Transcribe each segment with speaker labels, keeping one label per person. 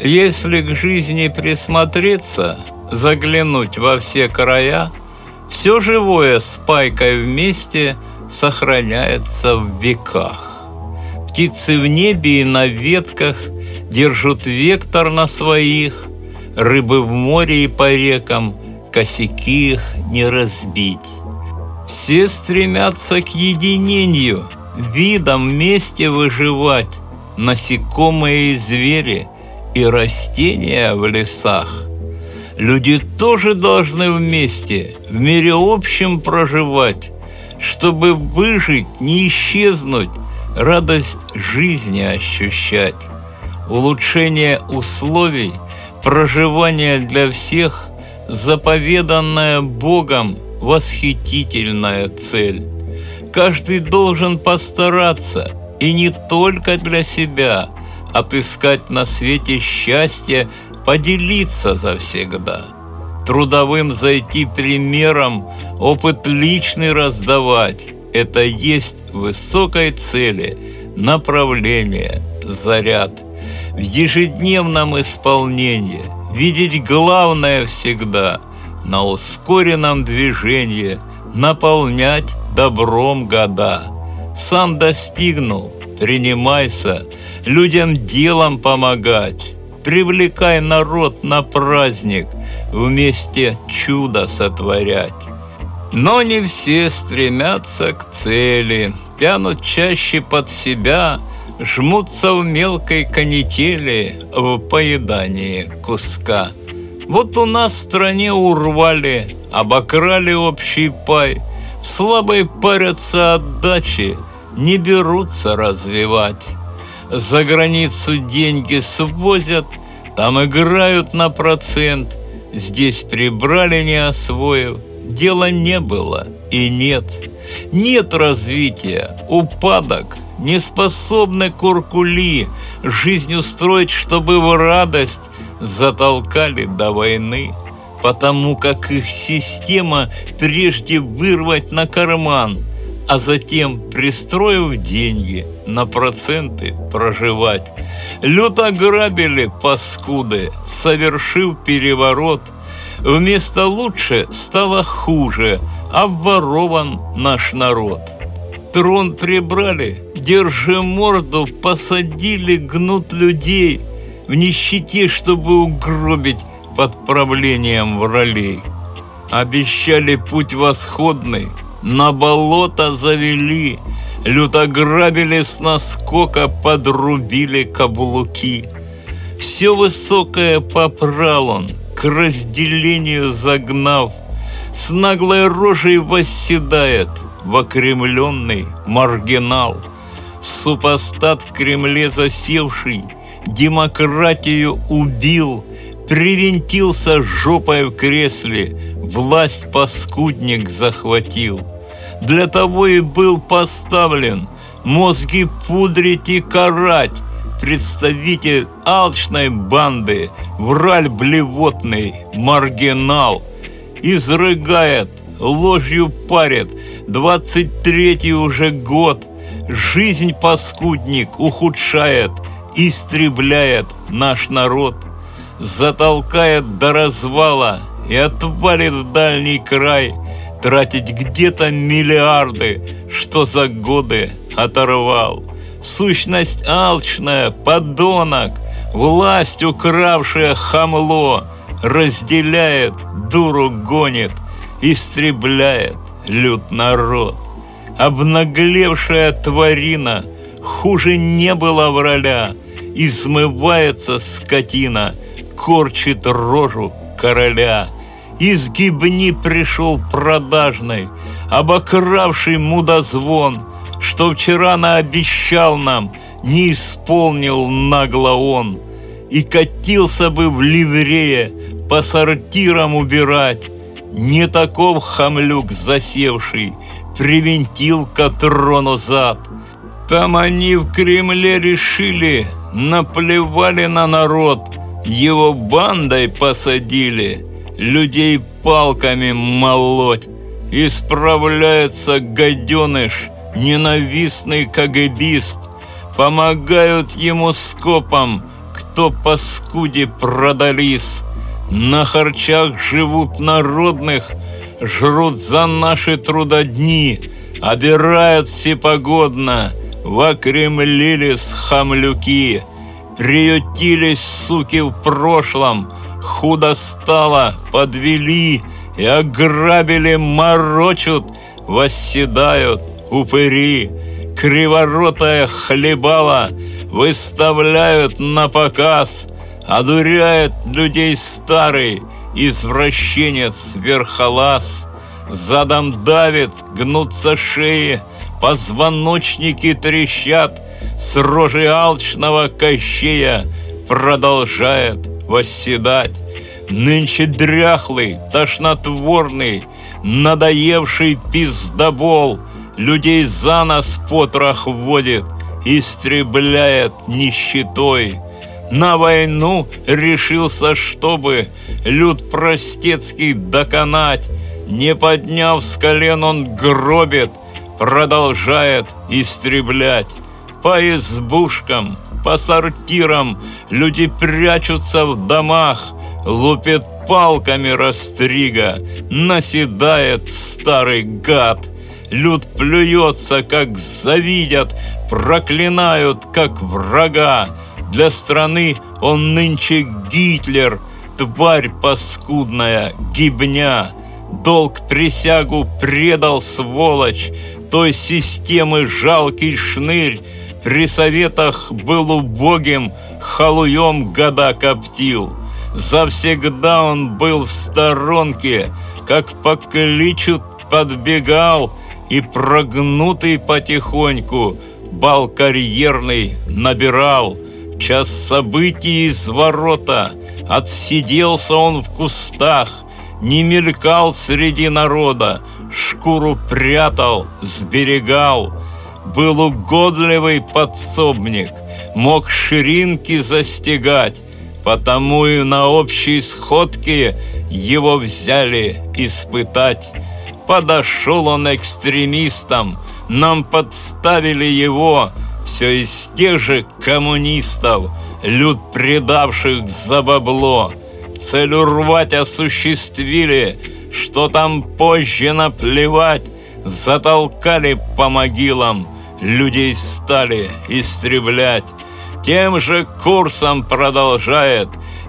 Speaker 1: Если к жизни присмотреться, заглянуть во все края, все живое с пайкой вместе сохраняется в веках. Птицы в небе и на ветках держат вектор на своих, рыбы в море и по рекам, косяки их не разбить. Все стремятся к единению, видом вместе выживать, насекомые и звери, и растения в лесах. Люди тоже должны вместе, в мире общем проживать, чтобы выжить, не исчезнуть, радость жизни ощущать. Улучшение условий проживания для всех – заповеданная Богом восхитительная цель. Каждый должен постараться, и не только для себя, отыскать на свете счастье, поделиться завсегда. Трудовым зайти примером, опыт личный раздавать – это есть высокой цели направление, заряд. В ежедневном исполнении видеть главное всегда, на ускоренном движении наполнять добром года. Сам достигнул, принимайся, людям делом помогать, привлекай народ на праздник, вместе чудо сотворять. Но не все стремятся к цели, тянут чаще под себя, жмутся в мелкой канители в поедании куска. Вот у нас в стране урвали, обокрали общий пай, в слабой парятся отдачи, не берутся развивать. За границу деньги свозят, там играют на процент, здесь прибрали не освоив, дела не было и нет. Нет развития, упадок, не способны куркули жизнь устроить, чтобы в радость затолкали до войны, потому как их система прежде вырвать на карман, а затем, пристроив деньги, на проценты проживать. Люто грабили паскуды, совершив переворот, вместо лучше стало хуже, обворован наш народ. Трон прибрали, держи морду, посадили гнут людей в нищете, чтобы угробить под правлением вралей. Обещали путь восходный, на болото завели, люто грабили с наскока, подрубили каблуки. Все высокое попрал он, к разделению загнав, с наглой рожей восседает в окремленный маргинал. Супостат в Кремле засевший демократию убил, привинтился жопой в кресле, власть паскудник захватил. Для того и был поставлен мозги пудрить и карать, представитель алчной банды, враль блевотный, маргинал. Изрыгает, ложью парит, 23-й уже год, жизнь паскудник ухудшает, истребляет наш народ, затолкает до развала и отвалит в дальний край, тратить где-то миллиарды, что за годы оторвал. Сущность алчная, подонок, власть укравшая хамло, разделяет, дуру гонит, истребляет люд народ. Обнаглевшая тварина, хуже не было враля, измывается скотина, корчит рожу короля. Из гибни пришел продажный, обокравший мудозвон, что вчера наобещал нам, не исполнил нагло он, и катился бы в ливрее по сортирам убирать. Не таков хамлюк засевший, привинтил к трону зад. Там они в Кремле решили, наплевали на народ, его бандой посадили, людей палками молоть. Исправляется гаденыш, ненавистный кагибист, помогают ему скопом, к кто паскуде продались. На харчах живут народных, жрут за наши трудодни, обирают всепогодно, вокремлились хамлюки. Приютились, суки, в прошлом, худо стало, подвели и ограбили, морочут, восседают упыри. Криворотая хлебала выставляют на показ, одуряет людей старый извращенец верхолаз. Задом давит, гнутся шеи, позвоночники трещат, с рожи алчного Кощея продолжает восседать. Нынче дряхлый, тошнотворный, надоевший пиздобол людей за нос потрох вводит, истребляет нищетой. На войну решился, чтобы люд простецкий доконать. Не подняв с колен, он гробит, продолжает истреблять. По избушкам, по сортирам люди прячутся в домах, лупит палками растрига, наседает старый гад. Люд плюется, как завидят, проклинают, как врага. Для страны он нынче Гитлер, тварь паскудная, гибня. Долг присягу предал, сволочь, той системы жалкий шнырь. При советах был убогим, халуем года коптил. Завсегда он был в сторонке, как покличут подбегал, и прогнутый потихоньку бал карьерный набирал. Час событий из ворота, отсиделся он в кустах, не мелькал среди народа, шкуру прятал, сберегал. Был угодливый подсобник, мог ширинки застигать, потому и на общей сходке его взяли испытать. Подошел он экстремистам, нам подставили его, все из тех же коммунистов, люд предавших за бабло. Цель урвать осуществили, что там позже наплевать, затолкали по могилам, людей стали истреблять. Тем же курсом продолжает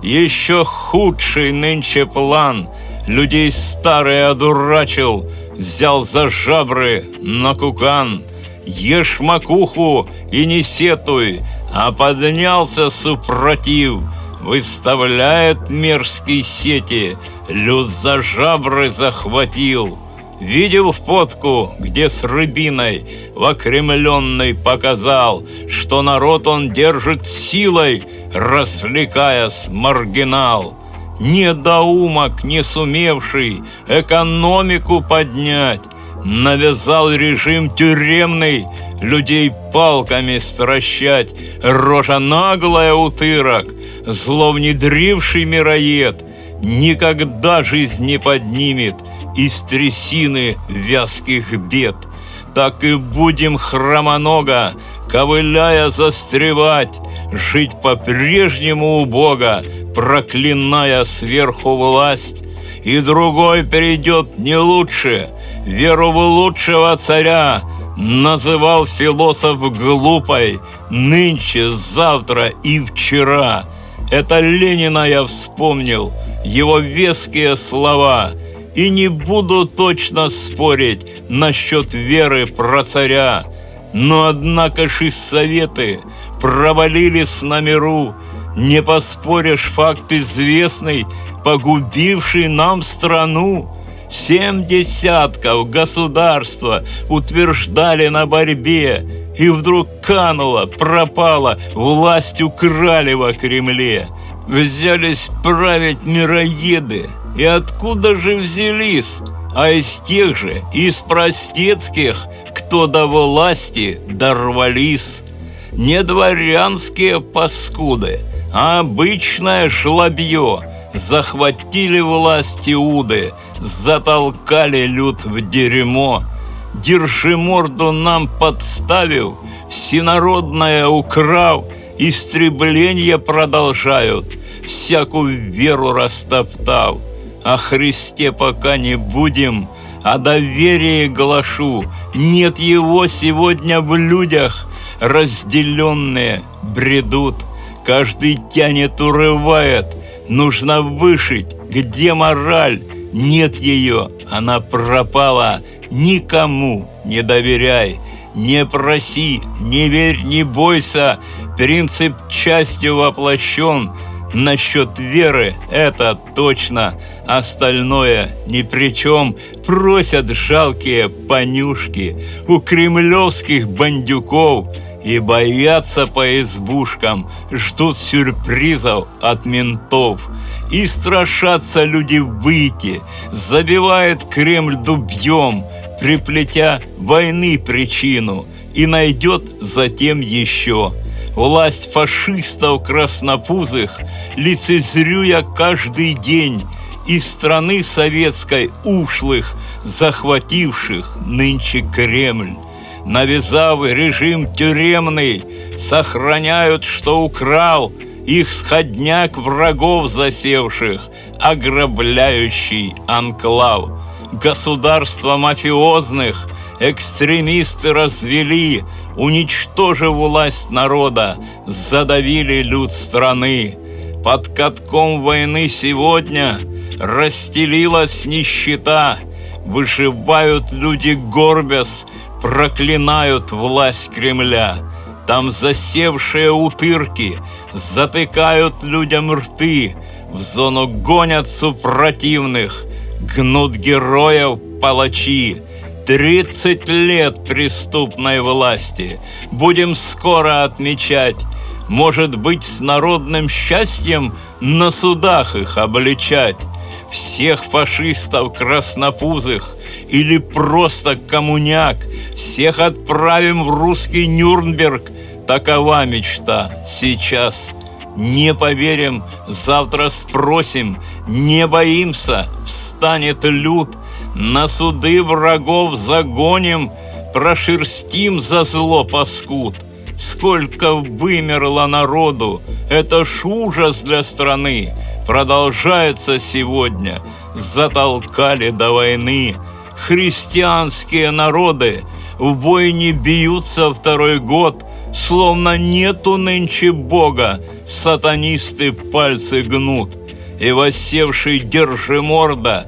Speaker 1: еще худший нынче план. Людей старый одурачил, взял за жабры на кукан. Ешь макуху и не сетуй, а поднялся супротив, выставляет мерзкие сети, люд за жабры захватил. Видел фотку, где с рыбиной в окремленной показал, что народ он держит силой, развлекаясь маргинал. Недоумок, не сумевший экономику поднять, навязал режим тюремный, людей палками стращать. Рожа наглая утырок, зло внедривший мироед, никогда жизнь не поднимет из трясины вязких бед. Так и будем хромоного, ковыляя, застревать, жить по-прежнему у Бога, проклиная сверху власть. И другой придет не лучше, веру в лучшего царя называл философ глупой нынче, завтра и вчера. Это Ленина я вспомнил, его веские слова, и не буду точно спорить насчет веры про царя. Но однако ж и советы провалились на миру. Не поспоришь, факт известный, погубивший нам страну. 7 десятков государства утверждали на борьбе, и вдруг канула, пропала, власть украли во Кремле. Взялись править мироеды, и откуда же взялись? А из тех же, из простецких, кто до власти дорвались. Не дворянские паскуды, а обычное жлобье. Захватили власть иуды, затолкали люд в дерьмо. Держи морду нам подставив, всенародное украв, истребление продолжают, всякую веру растоптав. О Христе пока не будем, о доверии глашу, нет его сегодня в людях, разделенные бредут. Каждый тянет, урывает, нужно вышить, где мораль? Нет ее, она пропала, никому не доверяй. Не проси, не верь, не бойся, принцип частью воплощен. Насчет веры это точно, остальное ни при чем. Просят жалкие понюшки у кремлевских бандюков и боятся по избушкам, ждут сюрпризов от ментов. И страшатся люди выйти, забивает Кремль дубьем, приплетя войны причину, и найдет затем еще. Власть фашистов краснопузых, лицезрюя каждый день, из страны советской ушлых, захвативших нынче Кремль. Навязав режим тюремный, сохраняют, что украл их сходняк врагов засевших, ограбляющий анклав. Государства мафиозных экстремисты развели, уничтожив власть народа, задавили люд страны. Под катком войны сегодня расстелилась нищета, выживают люди горбясь, проклинают власть Кремля. Там засевшие утырки затыкают людям рты, в зону гонят супротивных, гнут героев палачи. 30 лет преступной власти будем скоро отмечать. Может быть, с народным счастьем на судах их обличать. Всех фашистов краснопузых или просто коммуняк, всех отправим в русский Нюрнберг. Такова мечта сейчас. Не поверим, завтра спросим, не боимся, встанет люд. На суды врагов загоним, прошерстим за зло паскуд. Сколько вымерло народу, это ж ужас для страны. Продолжается сегодня, затолкали до войны. Христианские народы в войне бьются второй год, словно нету нынче Бога, сатанисты пальцы гнут. И воссевший держиморда,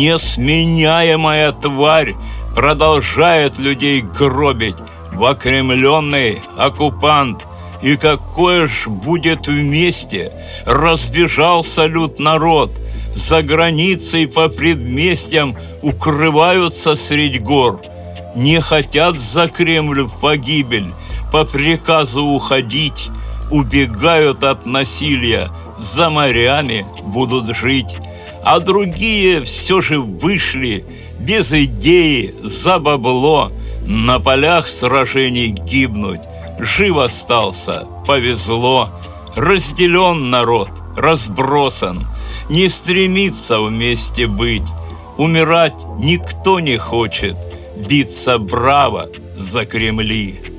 Speaker 1: несменяемая тварь, продолжает людей гробить, вокремленный оккупант. И какое ж будет вместе, разбежался люд народ, за границей по предместьям укрываются средь гор. Не хотят за Кремль в погибель, по приказу уходить, убегают от насилия, за морями будут жить. А другие все же вышли, без идеи, за бабло, на полях сражений гибнуть. Жив остался, повезло, разделен народ, разбросан, не стремится вместе быть. Умирать никто не хочет, биться браво за Кремли.